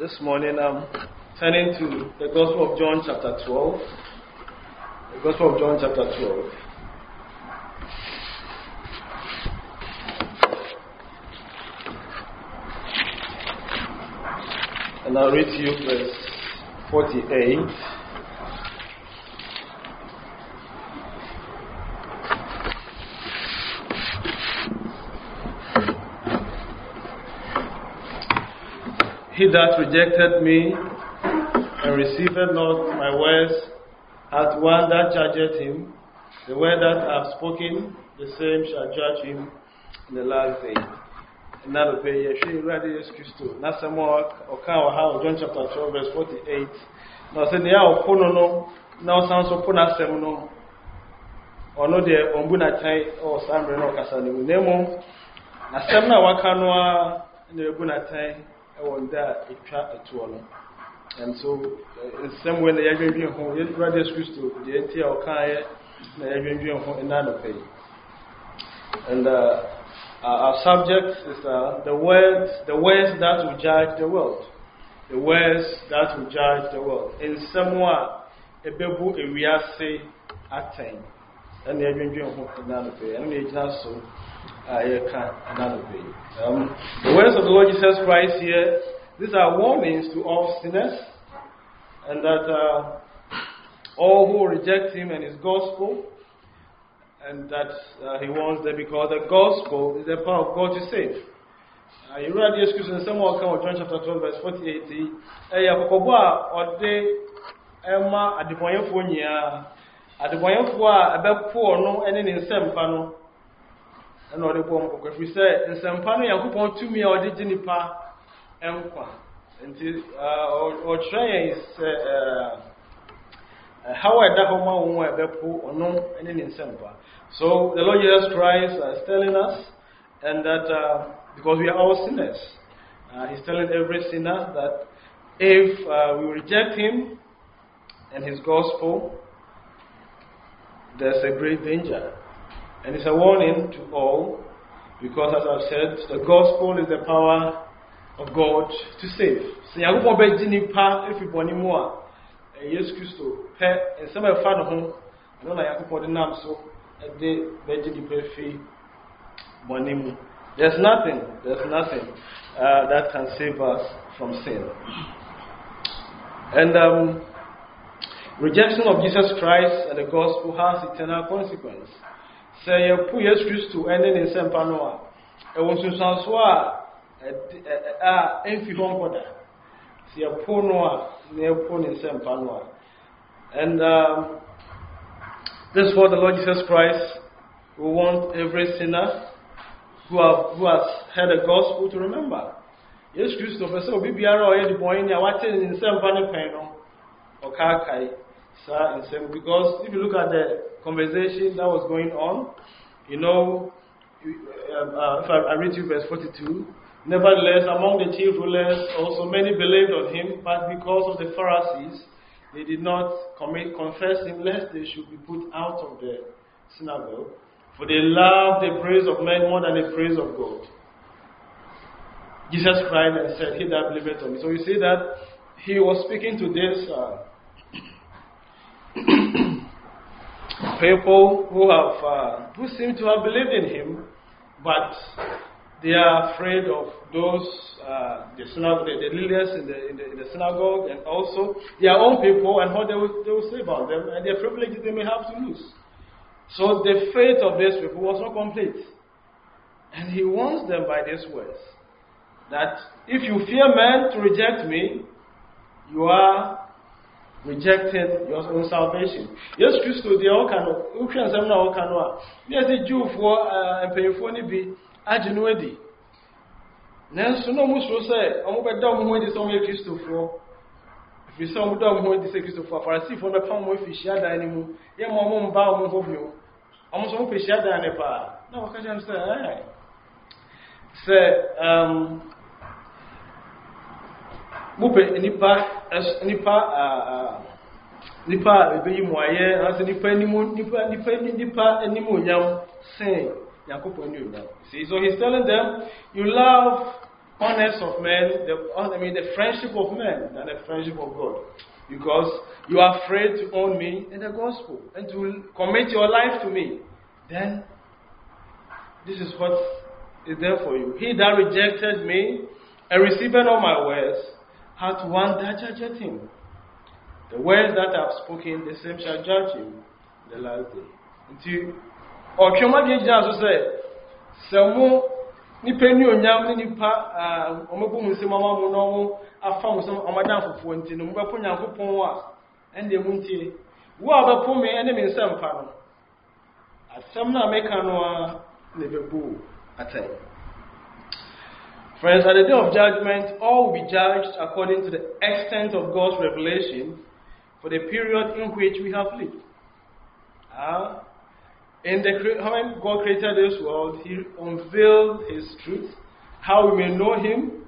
This morning I'm turning to the Gospel of John chapter 12. The Gospel of John chapter 12. And I'll read to you verse 48. He that rejected me and received not my words hath one that judgeth him. The word that I have spoken, the same shall judge him in the last day. And now the Yeshua ready is Christo. Now some more John chapter 12 verse 48. Now say near opono now sounds opona semuno. Or no de ombuna tai or sambre no kasani nemo. Na semna wakanoa ne obuna tai. And so, in some way, the Yavian home, yet rather Christo, the entire Okaya, the Yavian home, and none of it. And our subject is the words that will judge the world. The words that will judge the world. In some way, a bebu, a rease, attain. And the Yavian home, and none of it. And it's not so. The words of the Lord Jesus Christ here, these are warnings to all sinners, and that all who reject Him and His gospel, and that He wants them, because the gospel is the power of God to save. You read the scripture in Samuel John chapter 12 verse 48. And all the bomb, if we say, in some panel, you put to me or did Jinipa Emqua. Or try is how I Dahoma won't or no, and in Sempa. So the Lord Jesus Christ is telling us, and that because we are all sinners, He's telling every sinner that if we reject Him and His gospel, there's a great danger. And it's a warning to all, because as I've said, the gospel is the power of God to save. So you won't be Jinipa if you want more. Yes, Christo. And some of fan home. I don't like to name so. They Jinipa fee bonimu. There's nothing that can save us from sin. And rejection of Jesus Christ and the gospel has eternal consequence. Say you put Jesus Christ to ending in Sempanoa. It was to Sansua Enfibonkoda. See a Ponoa near Pon in Sempanoa. And this is what the Lord Jesus Christ will want every sinner who has heard the gospel to remember. Jesus Christ of us will be or the boy in in Sempano Peno or Kakai. Because if you look at the conversation that was going on, you know, if I read you verse 42, nevertheless, among the chief rulers also many believed on Him, but because of the Pharisees, they did not confess Him, lest they should be put out of the synagogue, for they loved the praise of men more than the praise of God. Jesus cried and said, He that believeth on me. So you see that He was speaking to this people who seem to have believed in Him, but they are afraid of those the leaders in the synagogue, and also their own people and what they will say about them, and their privileges they may have to lose. So the faith of these people was not complete, and He warns them by these words that if you fear men to reject me, you are rejecting your own salvation. Yes, Christo, they all can. Ukraine, some now can. Yes, the Jew for and pay for any be agenuity. Nanso no muso say, I'm better than who is only Christo for. If you saw them who is Christo for, Pharisee for the palm with fish yard anymore. Yeah, Mamma bow of you. Almost all fish yard and a pa. No, I can't say, Mupe nipa ebeyi muaye as nipa animunyam say Yakob. See, so He's telling them, you love honors of men, the friendship of men than the friendship of God. Because you are afraid to own me in the gospel and to commit your life to me. Then, this is what is there for you. He that rejected me and received all my words hath one that judgeth him. The words that I have spoken, the same shall judge him the last day. Until Okema Jaja said, Samo Nipenu Yam Nipa Omobu Simama Muno, I found some Amadan for 20, no Mbapunya Kupon, and the Munti. Who are the poor me enemy in some panel? At some Mekanoa Nebebu at Friends, at the day of judgment, all will be judged according to the extent of God's revelation for the period in which we have lived. When God created this world, He unveiled His truth, how we may know Him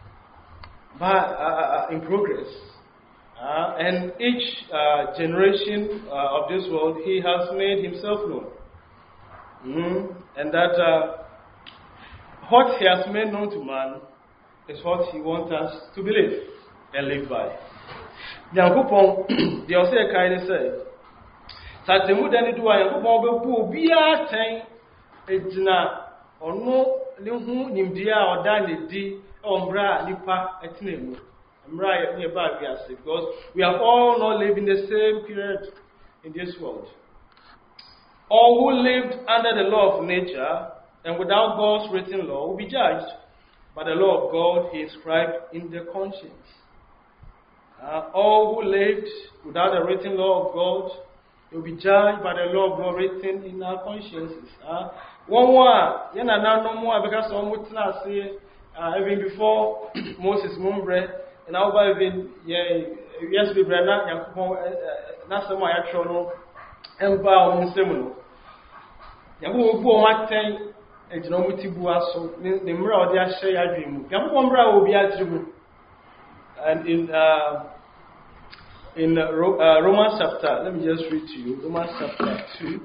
in progress. And each generation of this world, He has made Himself known. And that what He has made known to man is what He wants us to believe and live by. Yankupon, the Osea Kaine said, Satemu Dani do I Yankupon be a time, Edna, or no, Lihu, Nimdia, or Dani D, Ombra, Lipa, Etnemu. I'm right nearby, because we have all not lived in the same period in this world. All who lived under the law of nature and without God's written law will be judged by the law of God He inscribed in their conscience. All who lived without the written law of God will be judged by the law of God written in our consciences. One more, no more, because even before Moses Mumbre, and I'll even, yes, we bring not so much actual empire on Semuno. Yabu Martin. And no mutibu so the mirror they share dream. Yamumbra will be a dream. And in Romans chapter, let me just read to you. Romans chapter 2.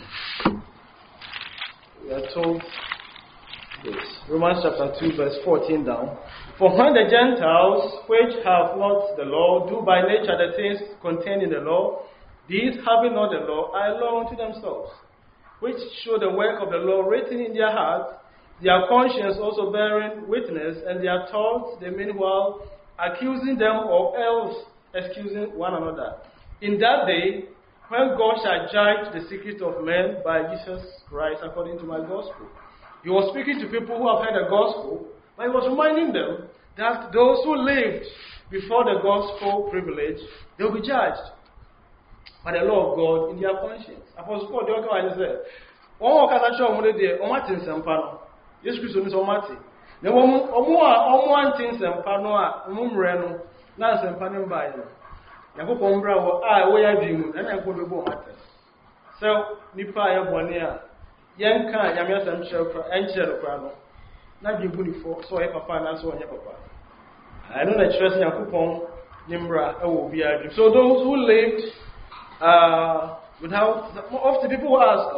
We are told this. Romans chapter 2, verse 14 down. For when the Gentiles, which have not the law, do by nature the things contained in the law, these having not the law are a law unto themselves, which show the work of the law written in their hearts, their conscience also bearing witness, and their thoughts, the meanwhile accusing them or else excusing one another. In that day, when God shall judge the secret of men by Jesus Christ according to my gospel. He was speaking to people who have heard the gospel, but He was reminding them that those who lived before the gospel privilege, they will be judged by the law of God in their conscience. Apostle Paul, the other said, one more catastrophe on the day, Omatin Sampano. Yes, Christian is Omati. The one thing Sampano, Mumreno, Nancy Sampanim by you. Yakupombra, we are dreaming, and I could be born. So, Nipa Yabonia, Yanka, Yamias and Cherokrano. Not be good for so a papa and so on your papa. I know that trust Yakupon, Nimbra, will be a dream. So, those who lived without, often people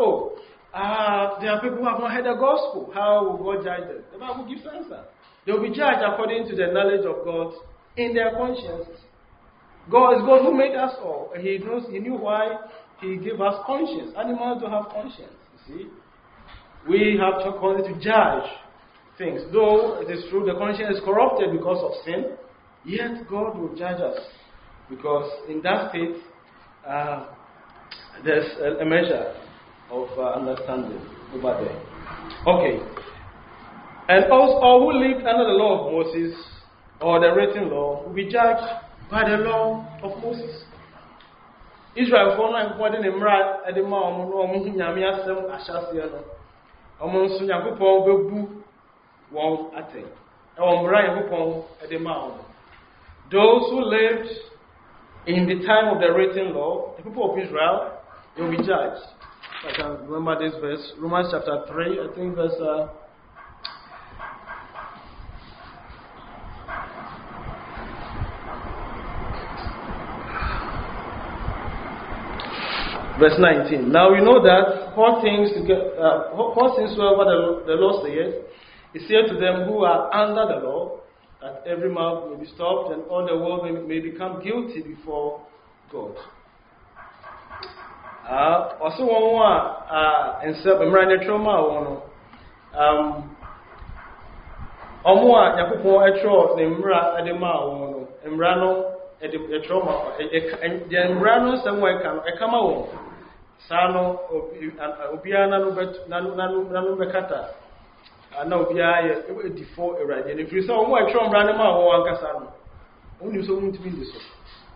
ask, there are people who have not heard the gospel. How will God judge them? The Bible gives answer. They will be judged according to the knowledge of God in their consciences. God is God who made us all. He knew why He gave us conscience. Animals don't have conscience, you see. We have to judge things. Though it is true the conscience is corrupted because of sin, yet God will judge us. Because in that state, there's a measure of understanding over there. Okay. And also, all who lived under the law of Moses, or the written law, will be judged by the law of Moses. Israel for now important in Mra at the Mount Yamia Sam Ashasiano. Among Sunyakupo Bebu won at it. Or Mra at the Mount. Those who lived in the time of the written law, the people of Israel, they will be judged. I can remember this verse, Romans chapter 3, I think verse verse 19. Now you know that all things soever the law says, He said to them who are under the law, that every mouth may be stopped and all the world may become guilty before God. Also, one more and Sabrina trauma. Omwa Yakupon etro ne mra edema won mra no trauma the mra no somewhere can e kama won sa no obia na no bekata na obia ye difo erade ne free so omwa etro mra no ma won ankasa no oni so muntimi ndi so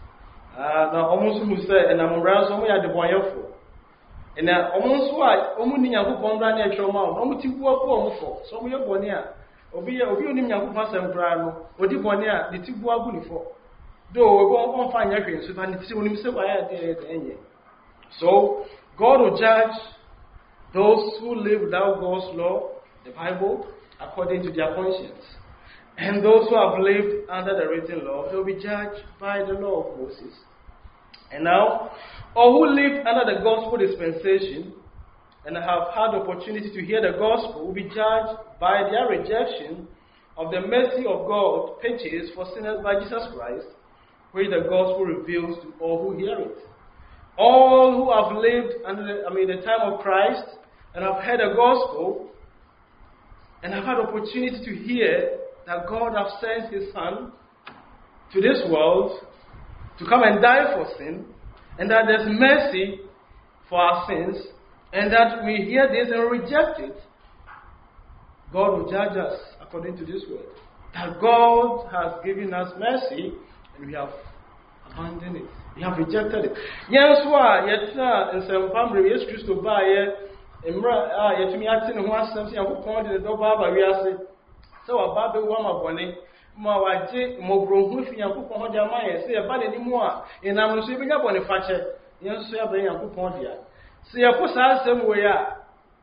na omo so mu say na mra so mo ya de boyefo na omo so a omo ni Yakupon mra na etro ma omo ti buo ko omo fo so mo ye boni a obi onim Nyankopon asem kra no odi bone a ne ti bu agu ni fo do we go fa nya hwe so ba ne ti onim se ba ya de enye. So God will judge those who live without God's law, the Bible, according to their conscience, and those who have lived under the written law, they will be judged by the law of Moses. And now, all who lived under the gospel dispensation and have had the opportunity to hear the gospel will be judged by their rejection of the mercy of God purchased for sinners by Jesus Christ, which the gospel reveals to all who hear it. All who have lived under the time of Christ and have heard the gospel and have had opportunity to hear that God has sent His Son to this world to come and die for sin, and that there's mercy for our sins, and that we hear this and reject it, God will judge us according to this word. That God has given us mercy and we have abandoned it. We have rejected it. Yes, why? Yet, in some family, yes, Christ will buy it. Yet, me acting in one sense, I will point in the door, Baba, we are saying, so a Baba, Wama Bonnie, Mawaji, Mobro, who you put on your mind, say about any more. And I'm receiving up on a fatcher. Yes, sir, bring a coupon here. See, I put us somewhere.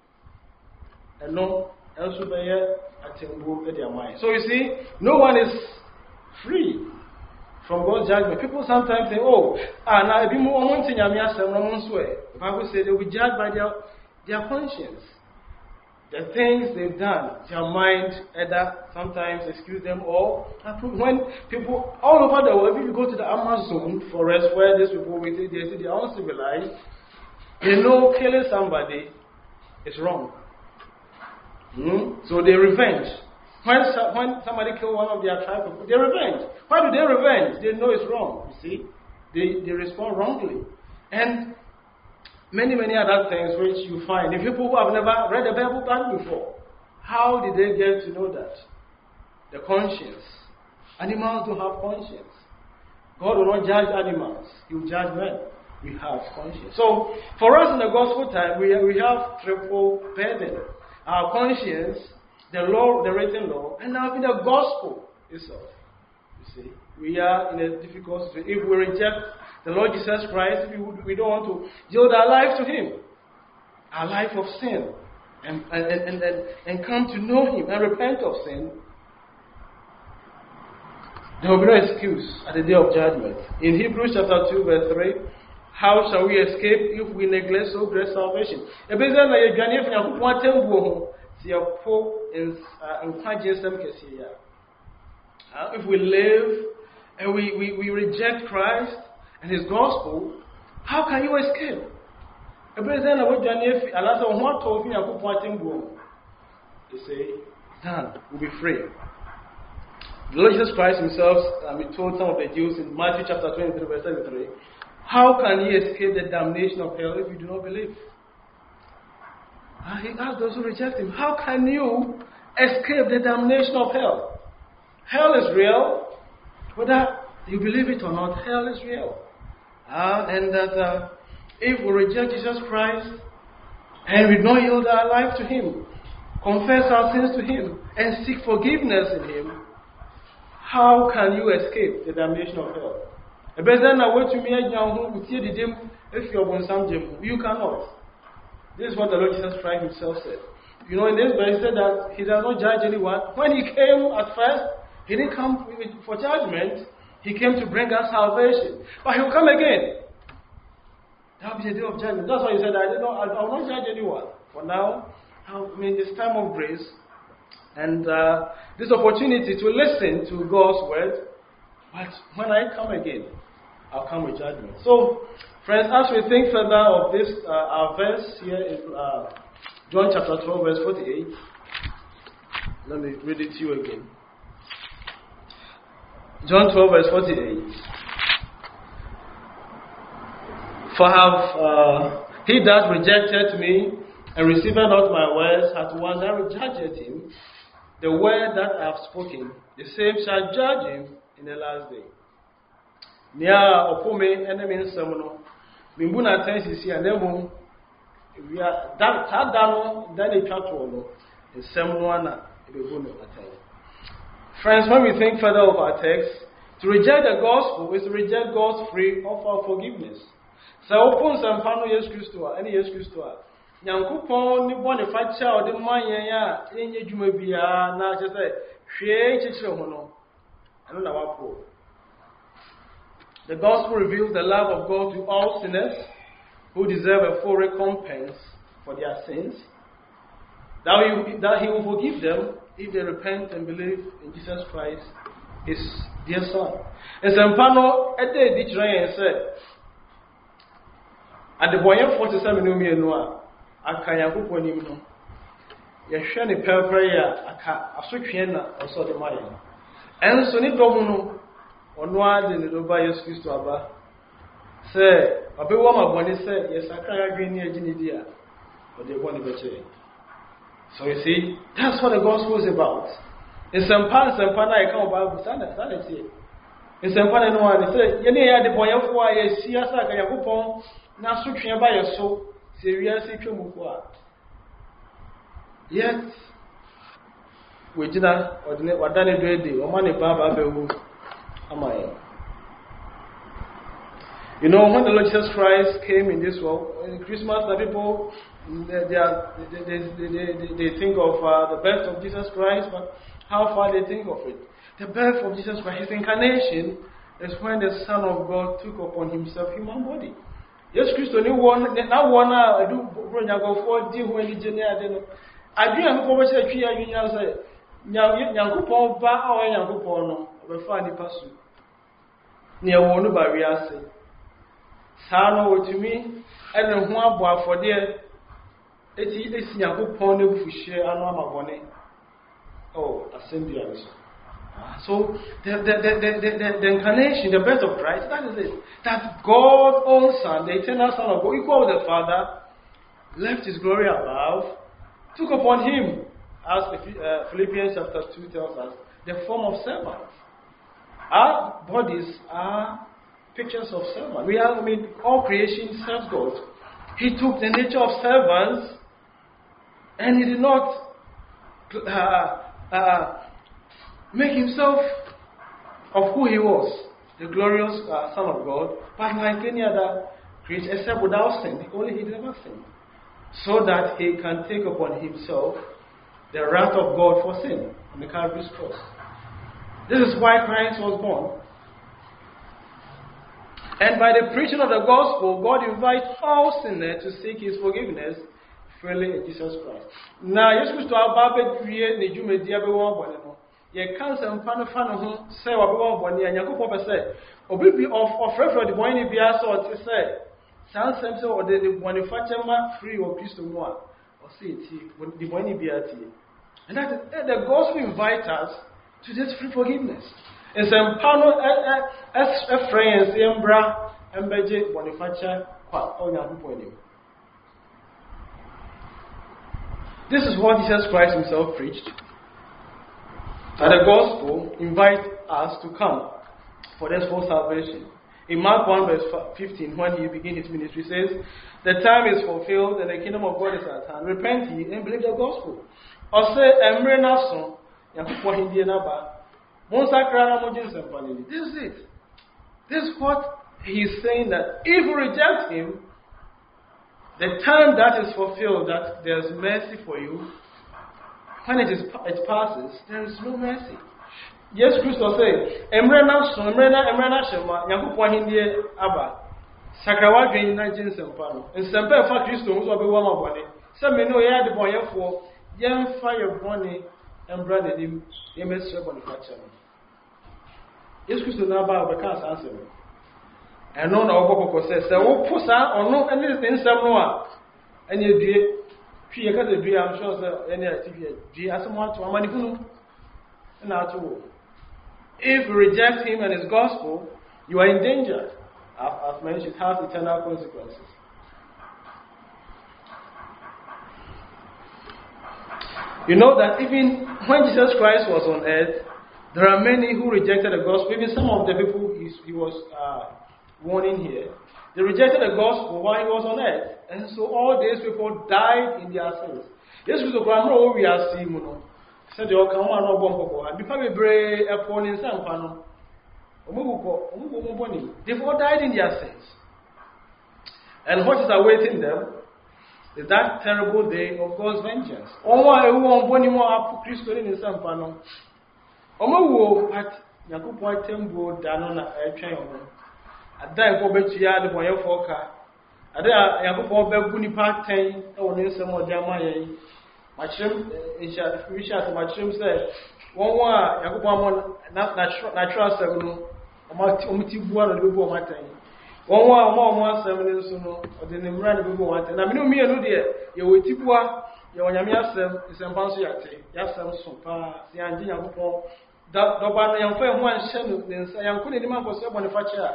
And no, else will be at their mind. So you see, no one is free from God's judgment. People sometimes say, oh, now if you move on to the Bible says they will be judged by their conscience. The things they've done, their mind either sometimes excuse them or when people all over the world, if you go to the Amazon forest where these people they are uncivilized, they know killing somebody is wrong. So they revenge. When somebody kills one of their tribe, they revenge. Why do they revenge? They know it's wrong. You see, they respond wrongly, and many other things which you find. The people who have never read the Bible back before, how did they get to know that? The conscience. Animals don't have conscience. God will not judge animals; He will judge men. We have conscience. So for us in the gospel time, we have triple burden. Our conscience, the law, the written law, and now in the gospel itself. You see, we are in a difficult situation. If we reject the Lord Jesus Christ, we don't want to yield our life to Him, our life of sin, and come to know Him and repent of sin, there will be no excuse at the day of judgment. In Hebrews chapter 2, verse 3, how shall we escape if we neglect so great salvation? If we live and we reject Christ and His gospel, how can you escape? You say, none will be free. The Lord Jesus Christ Himself, He told some of the Jews in Matthew chapter 23, verse 73, how can ye escape the damnation of hell if you do not believe? He asked those who reject Him, how can you escape the damnation of hell? Hell is real. Whether you believe it or not, hell is real. And that if we reject Jesus Christ and we don't yield our life to Him, confess our sins to Him, and seek forgiveness in Him, how can you escape the damnation of hell? You cannot. This is what the Lord Jesus Christ Himself said. You know, in this verse, He said that He does not judge anyone. When He came at first, He didn't come for judgment. He came to bring us salvation. But He will come again. That will be the day of judgment. That's why He said, I will not judge anyone. For now, this time of grace, and this opportunity to listen to God's word. But when I come again, I'll come with judgment. So, friends, as we think further of this, our verse here in John chapter 12, verse 48, let me read it to you again. John 12, verse 48. For have he that rejected me and received not my words hath one that rejected him, the word that I have spoken, the same shall judge him in the last day. Nia opome enemy nsamuno mimbu na tensi and nemo we are that dano then a chapter no nsamuno ana ebebu no atai. Friends, when we think further of our text, to reject the gospel is to reject God's free offer of forgiveness. So open sampano Yesu Kristo any Yesu Kristo Nyankopon ni bone facha o de manyan ya enye dwuma bia na che say hwe chichire ho no ano na wapo. The gospel reveals the love of God to all sinners who deserve a full recompense for their sins, that he will forgive them if they repent and believe in Jesus Christ, his dear Son. And Sampano ede di chire say at the boy 47 no aka Yankopon nim no ye hwe ne pɛpɛrɛ ya aka asotwe na ɔsɔ de maye enso ni dɔm no ɔno ade ne do ba Yesu Kristo aba sɛ ɔbɛwɔ ma bɔne sɛ yɛsakra adwen ne agyi ne di a ɔde bɔne bɛkyɛ. So you see, that's what the gospel is about. In Sampa na yɛka wɔ Bible sana tie in Sampa no one sɛ yɛne yɛ ade bɔnyɛfo a yɛsi asa aka Yankopɔn na asotwe ba yɛ so sɛ wiase twɛ mu ko a yet we gyina ɔdane do ade ɔma ne baba bɛwu ama. You know, when the Lord Jesus Christ came in this world, in Christmas, the people they think of the birth of Jesus Christ, but how far they think of it? The birth of Jesus Christ, his incarnation, is when the Son of God took upon himself human body. Yes, Christ only one. Now one I do bring a go for deal when the journey I don't know. I do have to say three years. Yankopon ba or Yankopon no, we find the person. Near one by we are saying. Sano to me, and who are for there. It is Yankopon who share another money. Oh, assembly. So the incarnation, the birth of Christ, that is it. That God's own Son, the eternal Son of God, equal with the Father, left his glory above, took upon him, as Philippians chapter 2 tells us, the form of servant. Our bodies are pictures of servant. All creation serves God. He took the nature of servants, and he did not make himself of who he was, the glorious Son of God, but like any other creature, except without sin. Only he never sinned, so that he can take upon himself the wrath of God for sin on the Calvary's cross. This is why Christ was born. And by the preaching of the gospel, God invites all sinners to seek his forgiveness freely in Jesus Christ. Now, Jesus to our Bible create the Jumedia be one. Ye cancer and fan say what we want one year, and Yakupo say, Obi of reference the one be asked or to say, Sans Samson or the manufacturer free or Christo one, or see it, the one be at you. And that the gospel invites us to this free forgiveness. And some panel as friends, Embra, Embeje, manufacturer, or Yakupo. This is what Jesus Christ himself preached. And the gospel invites us to come for this full salvation. In Mark 1 verse 15, when he begins his ministry, says, the time is fulfilled and the kingdom of God is at hand. Repent ye and believe the gospel. Or say, Emre Nason, Yakupo Hindi Naba, Monsakra Mojin Sampanini. This is it. This is what he is saying, that if you reject him, the time that is fulfilled, that there is mercy for you, when it passes, there is no mercy. Yes, Christ say, Emrena Shema, Yakupo Hindi Abba, Sakrawadri Najin Sampano, and Sampa Christo, who's a woman body. Some may know you had the boy for young fire bonny, and brother him, MS Bonifacio. Yes, Christo Naba, the cancer answer. And no, no, says, "Oh, Pusa, or no, anything, some noir. And you dear, she got a dear, I'm sure, any activity, dear, someone to a manipulation. And now to if you reject him and his gospel, you are in danger. I've mentioned it has eternal consequences. You know that even when Jesus Christ was on earth, there are many who rejected the gospel. Even some of the people he was warning here, they rejected the gospel while he was on earth. And so all these people died in their sins. Yes, we are seeing, said the Okama no bomb, and become a brave upon in some panel. They've all died in their sins. And what is awaiting them is that terrible day of God's vengeance. Omo ewu onboni mo apu Kristo ni some panel. Omo wo at Yakupon tembo dano na etwen omo. Ada ko betua de boyefo ka. Ada Yakupon bebu nipa 10 e woni nsem odama yen. Machim Richard Machim said, one more Yakupon natural seven, Omitibu and the Bible Martin. One more 7 so or the Nimran Bible Martin. I mean, me and Udia, you will Tipua, your Yamiasem is a Pansiate, Yasam Sopa, the Andy Yakupon, that Doban and Fair one Shem, then Sayanku, the man for some manufacturer.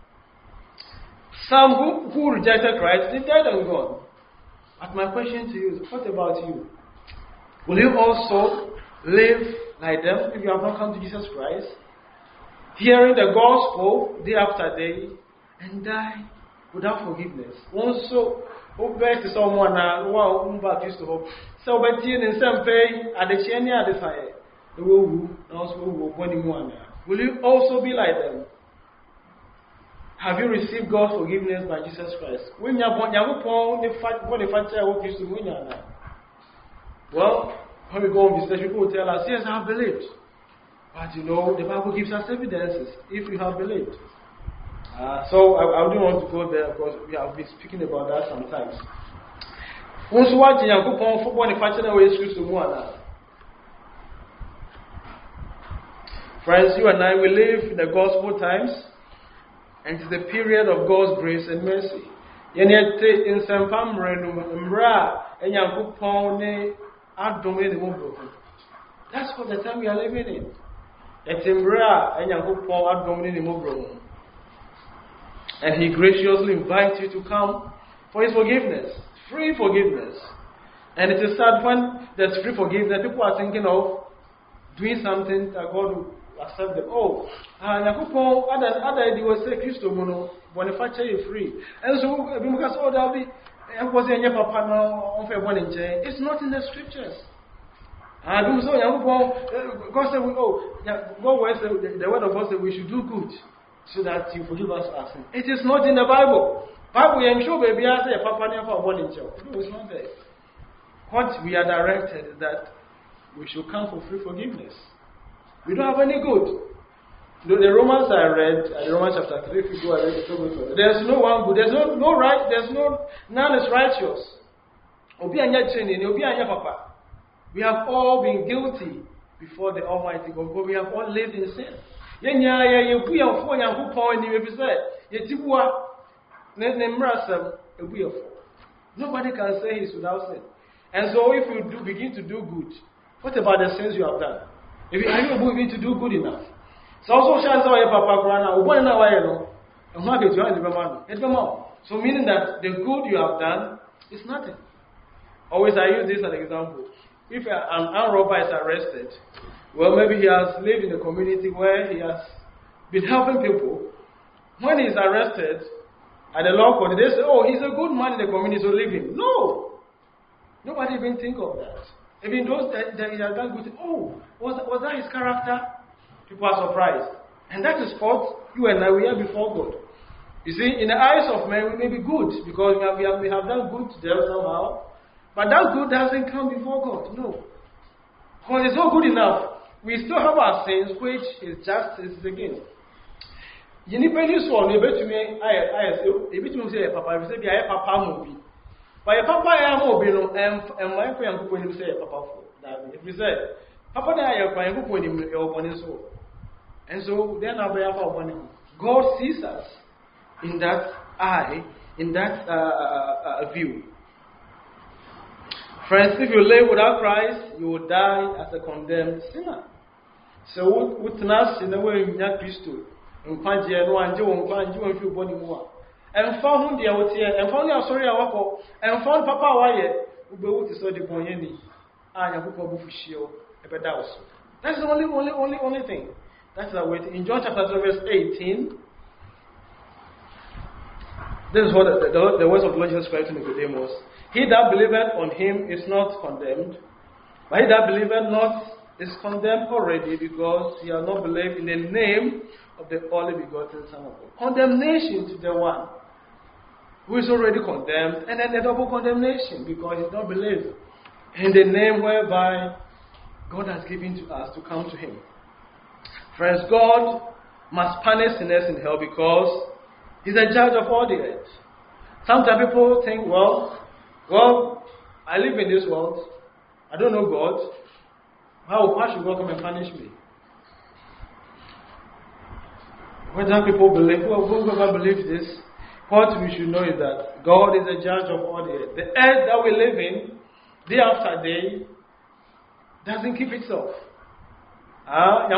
Some who rejected Christ, they died and gone. But my question to you is, what about you? Will you also live like them if you have not come to Jesus Christ, hearing the gospel day after day, and die without forgiveness? Also, who begs to someone who baptized to hope. So, but in some pay at the Chenia desire, the woo, also will you also be like them? Have you received God's forgiveness by Jesus Christ? When you are born, well, when we go on this, people will tell us, yes, I have believed. But you know, the Bible gives us evidences if you have believed. So I don't want to go there because we have been speaking about that sometimes. Once watching Yakupon football in Fatina way is to friends, you and I will live in the gospel times, and it's the period of God's grace and mercy. In Sampam Renumra and Yakupon. That's what the time we are living in. And he graciously invites you to come for his forgiveness, free forgiveness. And it is sad when there's free forgiveness, people are thinking of doing something that God will accept them. Oh, other they will say, Christo mono, Boniface is free. And so, because all that be. It's not in the scriptures. God said, the word of God said we should do good so that you forgive us our sin. It is not in the Bible. Bible and show baby I say Papa never born in church. No, it's not there. What we are directed is that we should come for free forgiveness. We don't have any good. The Romans I read, Romans chapter 3, if you go ahead, there's no one good, there's no right, none is righteous. We have all been guilty before the Almighty God, but we have all lived in sin. Nobody can say he's without sin. And so if you begin to do good, what about the sins you have done? Are you able to do good enough? So also so meaning that the good you have done is nothing. Always I use this as an example. If an armed robber is arrested, well, maybe he has lived in a community where he has been helping people. When he's arrested at the law court, they say, oh, he's a good man in the community, so leave him. No! Nobody even think of that. Even those that he has done good, oh, was that his character? People are surprised. And that is what you and I, we are before God. You see, in the eyes of men, we may be good because we have done good to them somehow. But that good doesn't come before God. No. Because it's not good enough. We still have our sins, which is justice again. You need to say, Papa, if you say, Papa movie. But if Papa is movie, and my friend will say, Papa, if you say, Papa na ya kwa nko ko ni opone so. And so then I'll be opone. God sees us in that eye, in that view. Friends, if you live without Christ, you will die as a condemned sinner. So, with us in the way we are Christo, and Panji and one Joe and Panji and few body more. And found the out here, and found your sorry, and found Papa Wyatt, who be to study Ponyeni, and a book of Bufushio, a pedaus. That's the only thing. That's the way. In John chapter 12, verse 18, this is what the words of the Lord Jesus Christ to Nicodemus. He that believeth on him is not condemned, but he that believeth not is condemned already, because he has not believed in the name of the only begotten Son of God. Condemnation to the one who is already condemned, and then the double condemnation, because he does not believe in the name whereby God has given to us to come to him. Friends, God must punish sinners in hell because he's the judge of all the earth. Sometimes people think, well, I live in this world. I don't know God. How should God come and punish me? Whether people believe, whoever believes this, what we should know is that God is the judge of all the earth. The earth that we live in, day after day, doesn't keep itself. I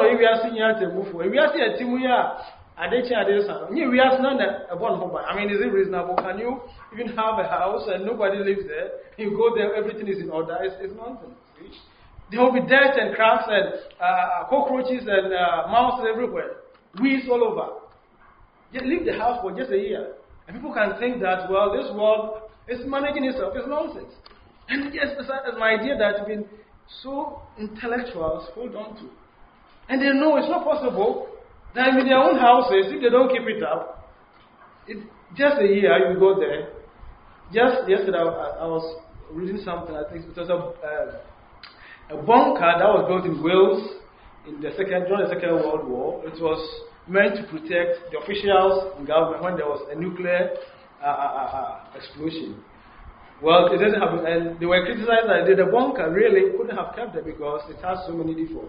mean, is it reasonable? Can you even have a house and nobody lives there? You go there, everything is in order. It's nonsense. There will be dirt and cracks and cockroaches and mouse everywhere. Weeds all over. Just leave the house for just a year. And people can think that, well, this world is managing itself. It's nonsense. And yes, it's an idea that been so intellectuals hold on to. And they know it's not possible that in their own houses, if they don't keep it up, just a year you go there. Just yesterday I was reading something, I think it was a bunker that was built in Wales during the Second World War. It was meant to protect the officials in government when there was a nuclear explosion. Well, it doesn't happen, and they were criticized that the bunker really couldn't have kept it because it has so many defaults.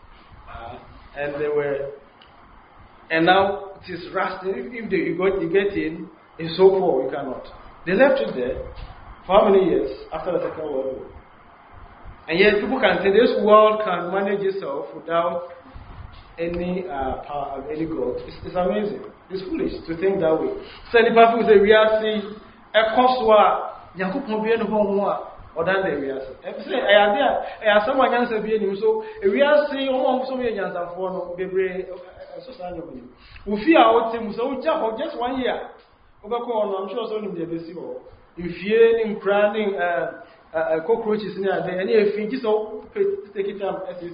And now it is rusting. If you get in, it's so poor, you cannot. They left it there for how many years after the Second World War? And yet people can say this world can manage itself without any power of any God. It's amazing. It's foolish to think that way. So the people say we are seeing a cost Yankupon be no more or than the we are saying. I have someone answer be him. So we are seeing almost so many answers for no be society. We fear out him so just 1 year. I'm sure so in the BC. If you're in crying cockroaches in there, and if you just take it up as you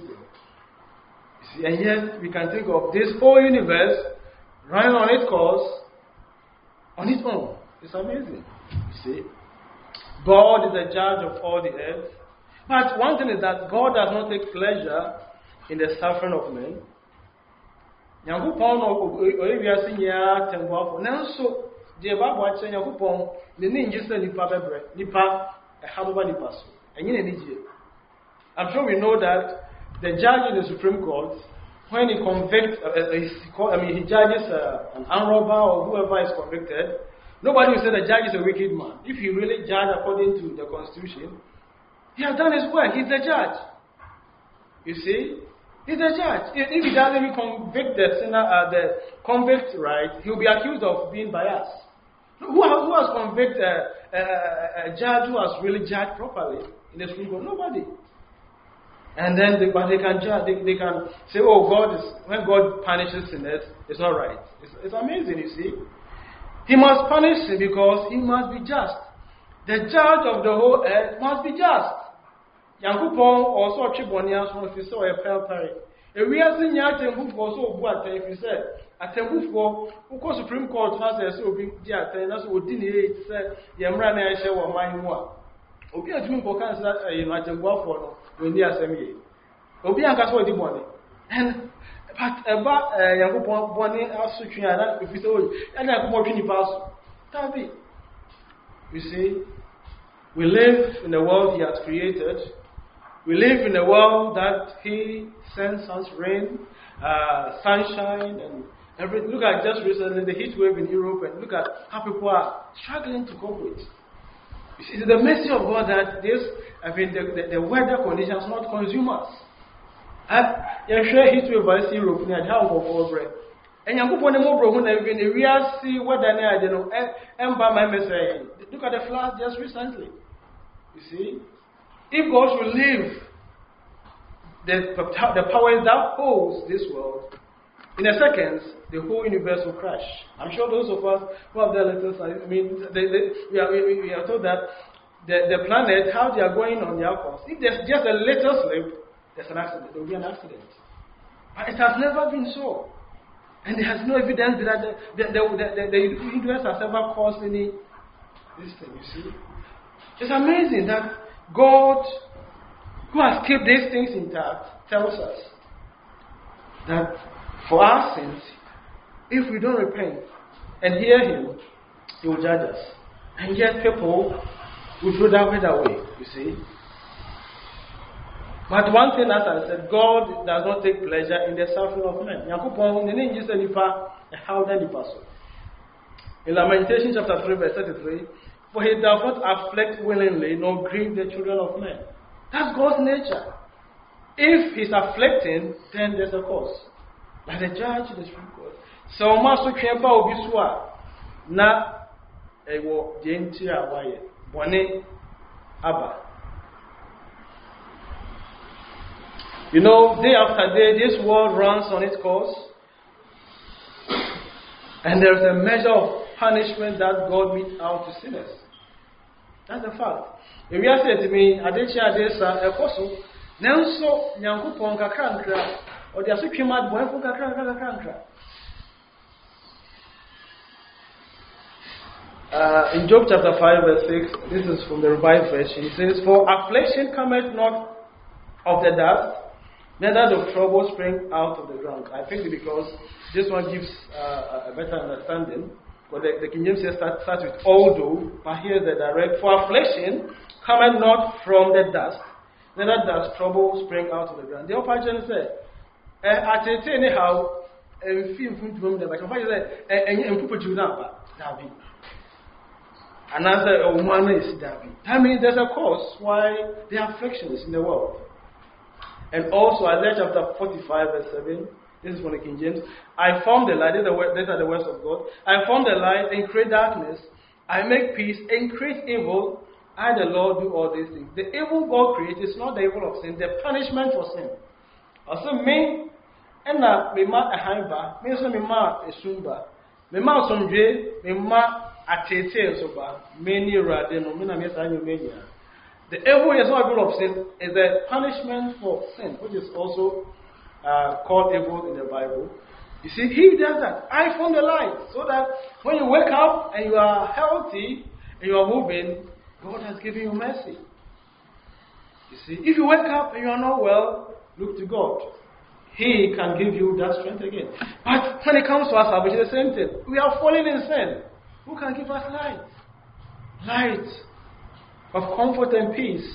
see. And yet we can think of this whole universe running on its course on its own. It's amazing. You see? God is the judge of all the earth. But one thing is that God does not take pleasure in the suffering of men. Yankupon or senior temple. Nanso, the Bible says Yankupon, the ninjas and Nipa a Hamuba Nipaso. And you need it. I'm sure we know that the judge in the Supreme Court, when he convicts, he judges an armed robber or whoever is convicted. Nobody will say the judge is a wicked man. If he really judged according to the Constitution, he has done his work. He's the judge. You see? He's the judge. If he doesn't even convict the sinner, the convict, right, he'll be accused of being biased. Who has convicted a judge who has really judged properly in the Supreme Court? Nobody. And then they can judge. They can say, oh, when God punishes sinners, it's not right. It's amazing, you see. He must punish him because he must be just. The judge of the whole earth must be just. Yankupon also Chibonians from if you saw a pale parry. A real thing Yatembu also what if you said at Tembu who Supreme Court has a so big theatre, that's what didn't say Yamran I share what mine was. Obi a for cancer in Matembu for when they are semi. Obi and Castle the money. And but about Yankupon Bonnie Asuchina, if you say, and I come up in the past. You see, we live in the world He has created, We live in a world that He sends us rain, sunshine, and everything. Look at just recently the heat wave in Europe, and look at how people are struggling to cope with. You see, it's the mercy of God that the weather conditions not consume us. You share heat wave by Europe, and how for bread. And you put them over when we are see weather near, you know, and by my message. Look at the flood just recently. You see, if God should leave the powers that holds this world, in a second, the whole universe will crash. I'm sure those of us who have their letters, I mean, we are told that the planet, how they are going on their course, if there's just a little slip, there's an accident. There will be an accident. But it has never been so. And there has no evidence that the universe has ever caused any this thing, you see. It's amazing that God, who has kept these things intact, tells us that for our sins, if we don't repent and hear Him, He will judge us. And yet people will throw that away, you see. But one thing, as I said, God does not take pleasure in the suffering of men. In Lamentations chapter 3, verse 33, for He does not afflict willingly, nor grieve the children of men. That's God's nature. If He's afflicting, then there's a cause. Like the judge, the Supreme Court. So much to Kemba Obiswa, na ewo dientia waye, bone abba. You know, day after day, this world runs on its course. And there's a measure of punishment that God metes out to sinners. That's the fact. If you say to me, Adechia Adesa, Ekoso, Nelso, Nyankupon Kakranka, or the Asukimat Boyko Kakranka. In Job chapter 5, verse 6, this is from the Revised Version. He says, for affliction cometh not of the dust, neither does trouble spring out of the ground. I think because this one gives a better understanding. But the King James says starts with although, but here's the direct. For affliction cometh not from the dust, neither does trouble spring out of the ground. The upper general said, I tell you anyhow, and feel from the back. And people do not, David. Another woman is David. That means there's a cause why the affliction is in the world. And also, Isaiah chapter 45, verse 7, this is from the King James. I form the light, these are the words of God. I form the light and create darkness. I make peace and create evil. I, the Lord, do all these things. The evil God creates is not the evil of sin, the punishment for sin. Also, me, and me ma a haiba, me so me ma a sumba, me ma somdwe, me ma a tete soba, me ni radeno, me na me sa mania. The evil is not evil of sin, is the punishment for sin, which is also called evil in the Bible. You see, He does that. I form the light, so that when you wake up and you are healthy and you are moving, God has given you mercy. You see, if you wake up and you are not well, look to God. He can give you that strength again. But when it comes to our salvation, the same thing. We are falling in sin. Who can give us light? Light of comfort and peace,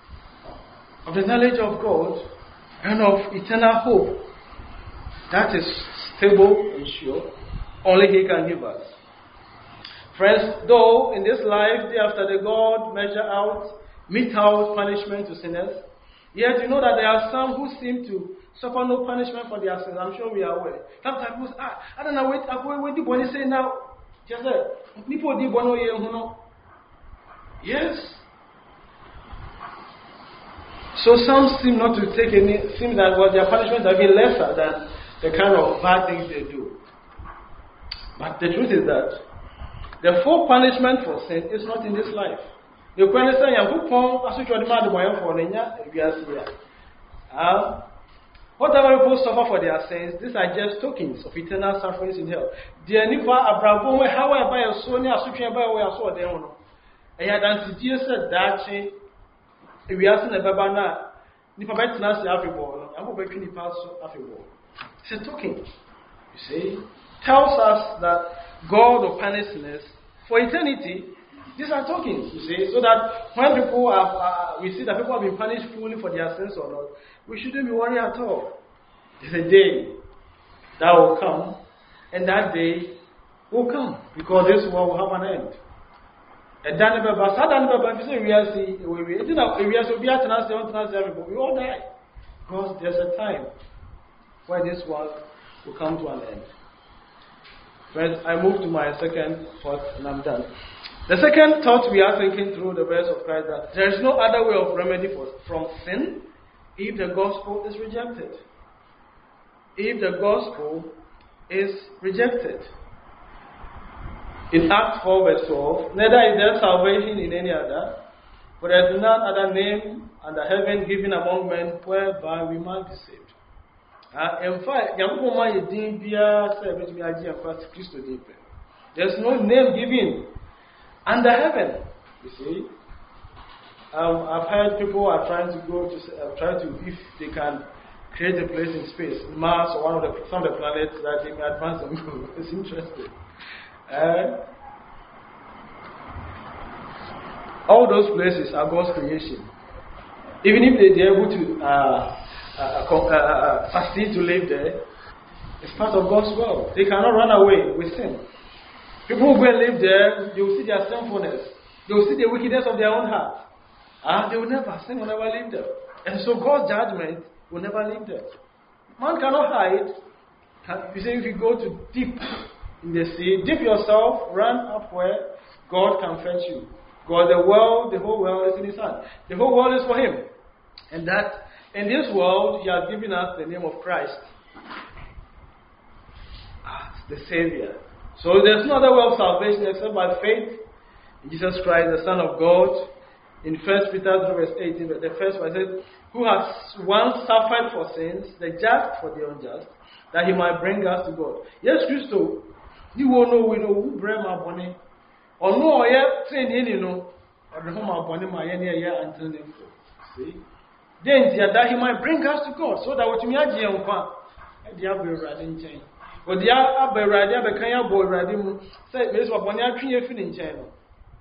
of the knowledge of God, and of eternal hope. That is stable and sure. Only He can give us. Friends, though in this life, day after day, God mete out punishment to sinners, yet you know that there are some who seem to suffer no punishment for their sins. I'm sure we are aware. Sometimes people say, I don't know, wait, the body say now, just people did one year, who know. Yes. So some seem not to take seem that their punishments are being lesser than the kind of bad things they do. But the truth is that the full punishment for sin is not in this life. The question is, whatever people suffer for their sins, these are just tokens of eternal sufferings in hell. The Nipa Abraham, however, a Sonia, Sukian, by way of so they don't know. And yet, as Jesus said, that we are seeing a Babana, Nipa Betnas, Afriball, and what between the past Afriball. It's a token, you see, tells us that God will punish sinners for eternity, These are tokens, you see, so that when people we see that people have been punished fully for their sins or not, we shouldn't be worried at all. There's a day that will come, and that day will come, because this world will have an end. And then we all die, because there's a time where this world will come to an end. Friends, I move to my second thought, and I'm done. The second thought we are thinking through the verse of Christ, that there is no other way of remedy from sin if the gospel is rejected. If the gospel is rejected. In Acts 4 verse 12, neither is there salvation in any other, for there is none other name under heaven given among men whereby we might be saved. In fact, there's no name given under heaven. You see, I've heard people are trying to go to if they can create a place in space, Mars or some of the planets that they may advance and go. It's interesting. All those places are God's creation. Even if they're able to succeed to live there, it's part of God's world. They cannot run away with sin. People who go and live there, they will see their sinfulness. They will see the wickedness of their own heart. They will never, sin will never leave them. And so God's judgment will never leave them. Man cannot hide. You say if you go to deep in the sea, dip yourself, run up where God can fetch you. God, the whole world is in His hand. The whole world is for Him. And that in this world, He has given us the name of Christ as the Savior. So there's no other way of salvation except by faith in Jesus Christ, the Son of God. In 1 Peter 3 verse 18, the first one says, who has once suffered for sins, the just for the unjust, that He might bring us to God. Yes, Christo, you will know we know who bring my bonnet. Or no, train in or the home of bonnet, my until the see? Then that He might bring us to God, so that what you are doing, or the other radio, the Kanya boy radio, say, Miss Wabonia, in channel.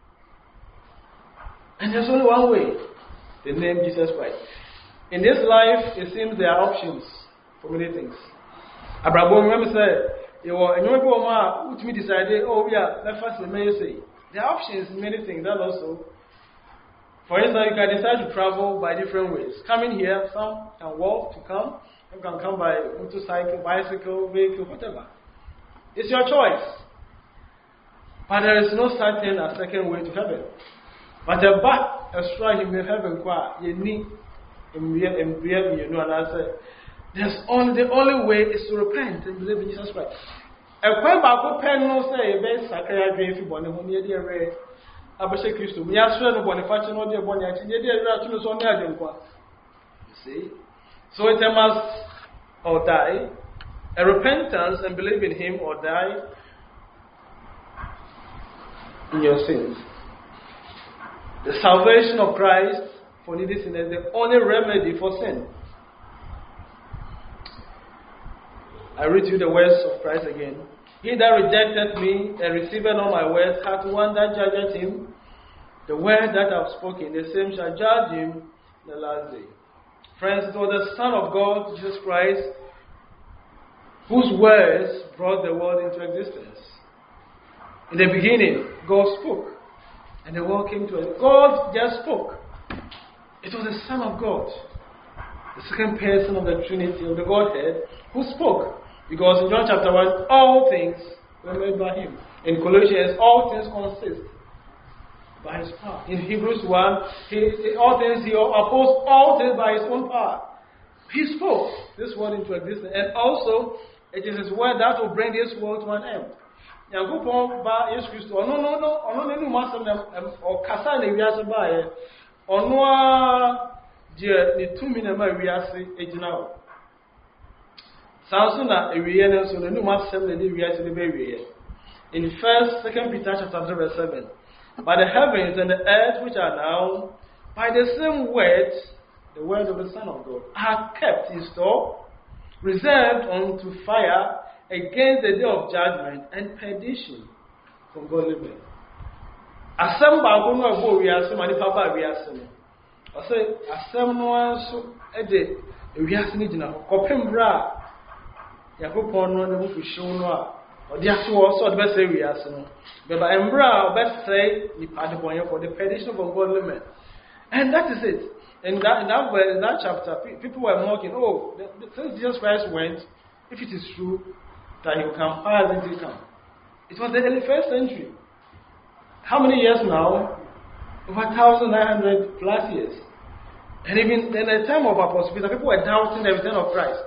And there's only one way, the name Jesus Christ. In this life, it seems there are options for many things. Abraham, remember, said, you were a new woman, which we decided, oh, yeah, let's first say. There are options in many things, that also. For instance, you can decide to travel by different ways. Coming here, some can walk to come. You can come by motorcycle, bicycle, vehicle, whatever. It's your choice. But there is no certain a second way to heaven. But the back extra in heaven, you need and I said, the only way is to repent and believe in Jesus Christ. A quite back pen no say best sacred if you want to hear the array. Abashe Christo, we are sure no Boniface no dear Boniac, and yet on the you see. So it must or die, a repentance and believe in Him, or die in your sins. The salvation of Christ for needy sinners is the only remedy for sin. I read you the words of Christ again. He that rejected me and received not my words hath one that judgeth him. The word that I have spoken, the same shall judge him in the last day. Friends, it was the Son of God, Jesus Christ, whose words brought the world into existence. In the beginning, God spoke, and the world came to it. God just spoke. It was the Son of God, the second person of the Trinity, of the Godhead, who spoke. Because in John chapter 1, all things were made by Him. In Colossians, all things consist by His power. In Hebrews 1, He opposed all things by His own power. He spoke this world into existence. And also, it is His word that will bring this world to an end. Yankopon ba Yesu Christo ono nenu masem o kasa na wiase ba ye ono a je ne tumi na ma wiase ejina o sanso na ewiye ne so nenu masem na de wiase de ba wiye. In 2 Peter chapter 3 verse 7, but the heavens and the earth which are now by the same word, the word of the Son of God, are kept in store, reserved unto fire against the day of judgment and perdition from godly men. Asem baako no abo wiase ma nipa ba wiase no. O say asem no anso de wiase ni gina kopem bra yakopon no na mu hyew no a odi ase wo so de be say wiase no. Be ba embra be say nipa de bonye for the perdition of ungodly men. And that is it. In that chapter, people were mocking, since Jesus Christ went, if it is true that he will come, how hasn't he come? It was in the first century. How many years now? Over 1,900 plus years. And even in the time of Apostle Peter, people were doubting the return of Christ.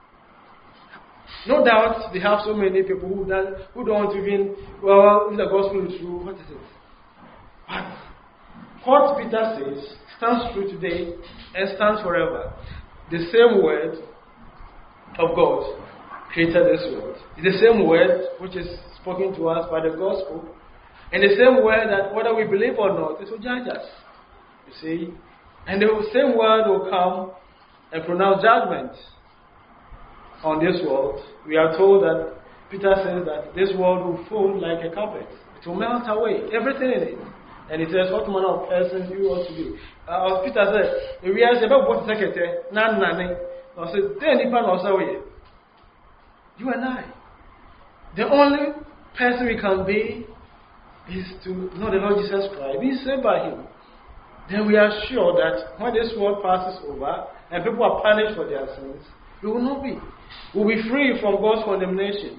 No doubt they have so many people who don't even, if the gospel is true, what is it? But what Peter says stands true today and stands forever. The same word of God created this world. It's the same word which is spoken to us by the gospel. And the same word that whether we believe or not, it will judge us. You see? And the same word will come and pronounce judgment on this world. We are told that Peter says that this world will fall like a carpet. It will melt away, everything in it. And he says, what manner of person you ought to be? Peter said, we are about what secretary, none. I said, then you and I. The only person we can be is to know the Lord Jesus Christ, be saved by him. Then we are sure that when this world passes over and people are punished for their sins, we will not be. We will be free from God's condemnation.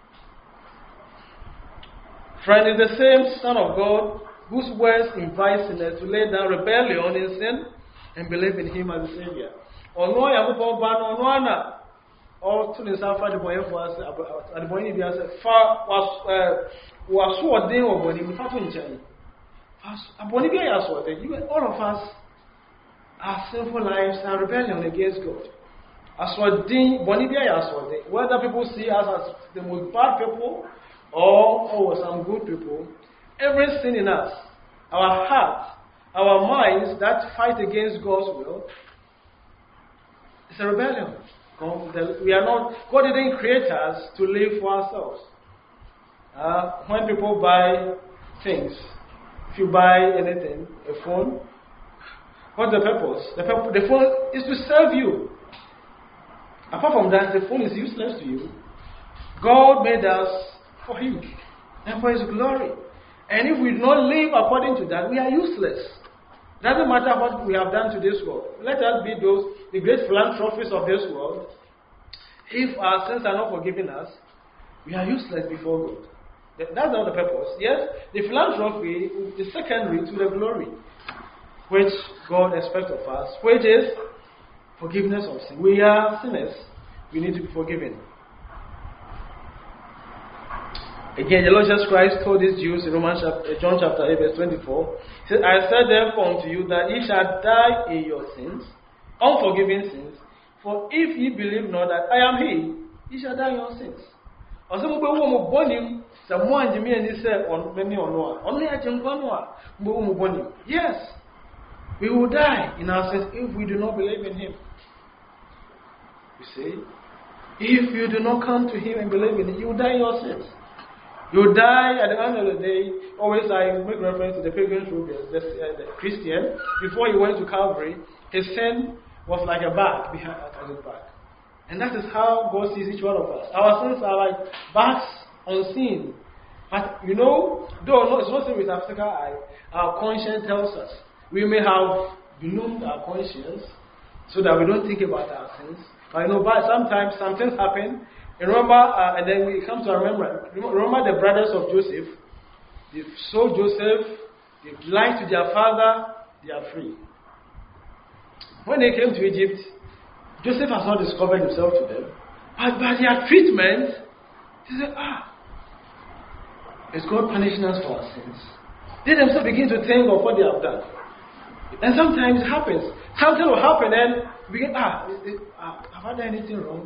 Friend, is the same Son of God whose words invite sinners to lay down rebellion in sin and believe in him as a Savior. Ono ya kupo ba no ana or to the suffer the boy for us at the boy be as far was so den oboni mi fatu nchen. Aboni be ya so den. All of us, our sinful lives are rebellion against God. As for den boni be ya so den. Whether people see us as the most bad people or some good people, every sin in us, our heart, our minds that fight against God's will, it's a rebellion. God didn't create us to live for ourselves. When people buy things, if you buy anything, a phone, what's the purpose? The phone is to serve you. Apart from that, the phone is useless to you. God made us for him and for his glory. And if we do not live according to that, we are useless. It doesn't matter what we have done to this world. Let us be the great philanthropists of this world. If our sins are not forgiven us, we are useless before God. That's not the purpose. Yes, the philanthropy is secondary to the glory which God expects of us, which is forgiveness of sin. We are sinners. We need to be forgiven. Again, the Lord Jesus Christ told these Jews in John chapter 8, verse 24, he said, I said therefore unto you that ye shall die in your sins, unforgiven sins, for if ye believe not that I am he, ye shall die in your sins. Yes, we will die in our sins if we do not believe in him. You see, if you do not come to him and believe in him, you will die in your sins. You die at the end of the day. Always I make reference to the pilgrim's road, the Christian. Before he went to Calvary, his sin was like a bag behind his back. And that is how God sees each one of us. Our sins are like bags unseen. But you know, though it's not seen with our physical eye, our conscience tells us. We may have benumbed our conscience so that we don't think about our sins. But you know, sometimes some things happen. And remember, and then we come to remember the brothers of Joseph. They sold Joseph, they lied to their father, they are free. When they came to Egypt, Joseph has not discovered himself to them. But by their treatment, they said, is God punishing us for our sins? They themselves begin to think of what they have done. And sometimes it happens. Something will happen and we get, have I done anything wrong?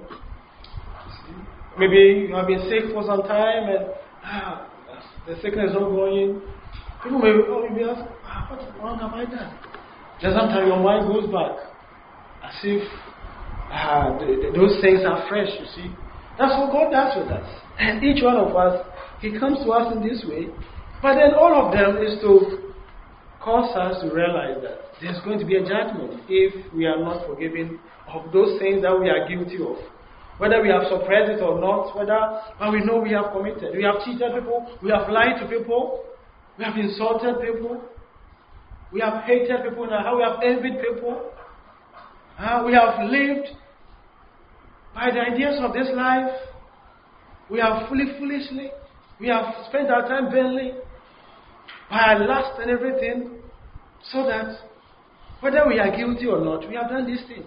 Maybe you have been sick for some time and the sickness is not going. People may ask, what wrong have I done? Then sometimes your mind goes back as if those things are fresh, you see. That's what God does with us. And each one of us, he comes to us in this way. But then all of them is to cause us to realize that there's going to be a judgment if we are not forgiven of those things that we are guilty of. Whether we have suppressed it or not, but we know we have committed. We have cheated people, we have lied to people, we have insulted people, we have hated people, we have envied people, we have lived by the ideas of this life, we have foolishly, we have spent our time vainly, by our lust and everything, so that whether we are guilty or not, we have done these things.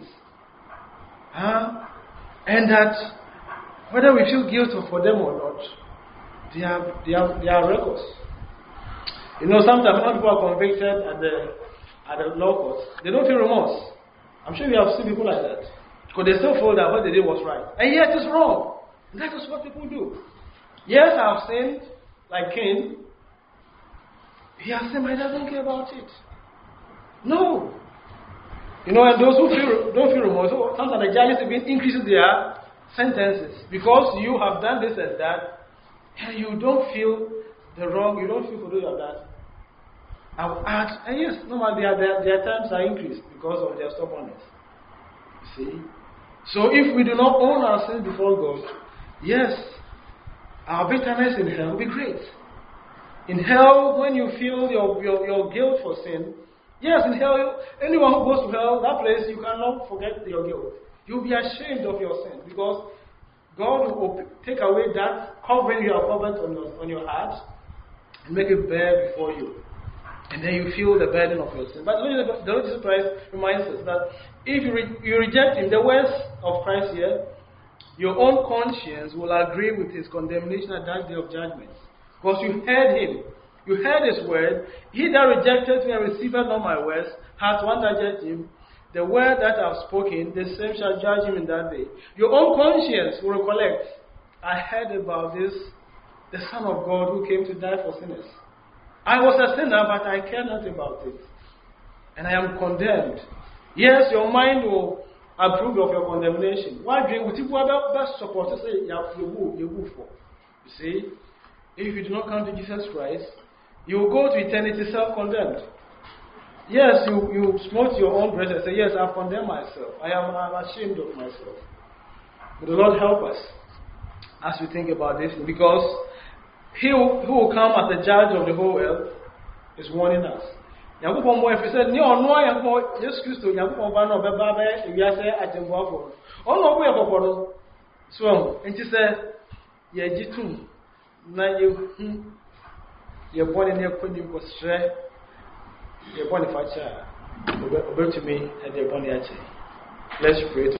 And that whether we feel guilty for them or not, they are records. You know, sometimes when people are convicted at the law courts, they don't feel remorse. I'm sure you have seen people like that. Because they still feel that what they did was right. And yet it's wrong. And that is what people do. Yes, I have sinned, like Cain. He has sinned, but he doesn't care about it. No. You know, and those who don't feel remorse, sometimes the judges have been increasing their sentences because you have done this and that, and you don't feel the wrong, you don't feel for those you have done. And yes, normally their terms are increased because of their stubbornness. See? So if we do not own our sins before God, yes, our bitterness in hell will be great. In hell, when you feel your guilt for sin, yes, in hell, anyone who goes to hell, that place, you cannot forget your guilt. You'll be ashamed of your sin because God will take away that covering you have covered on your heart and make it bare before you. And then you feel the burden of your sin. But the Lord Jesus Christ reminds us that if you reject Him, the words of Christ here, your own conscience will agree with His condemnation at that day of judgment. Because you heard Him. You heard His word. He that rejected me and received not my words hath one that judged him. The word that I have spoken, the same shall judge him in that day. Your own conscience will recollect. I heard about this, the Son of God who came to die for sinners. I was a sinner, but I care not about it. And I am condemned. Yes, your mind will approve of your condemnation. Why do you best support to say you for? You see, if you do not come to Jesus Christ, you will go to eternity self-condemned. Yes, you smote your own breast and say, yes, I've condemned myself. I'm ashamed of myself. May the Lord help us as we think about this, because He who will come as the judge of the whole world is warning us. Yankopon mo efi say ni ono Yankopon Jesus Christo Yankopon ba na obeba ba ewiase atemboafo. Ono obo yakokoro. So, enti say ye jitu na ye bone ne kwani ko sre ye bone facha obetumi e de bone ache. Let's pray.